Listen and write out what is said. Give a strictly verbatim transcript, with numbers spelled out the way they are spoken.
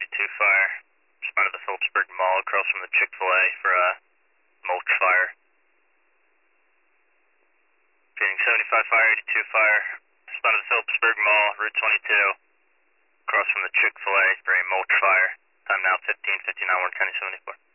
eighty-two fire. Responded to the Phillipsburg Mall across from the Chick-fil-A for a mulch fire. Phoenix seventy-five fire, eighty-two fire. Responded to the Phillipsburg Mall, Route twenty-two. Across from the Chick-fil-A for a mulch fire. Time now fifteen fifty-nine, Warren County seventy-four.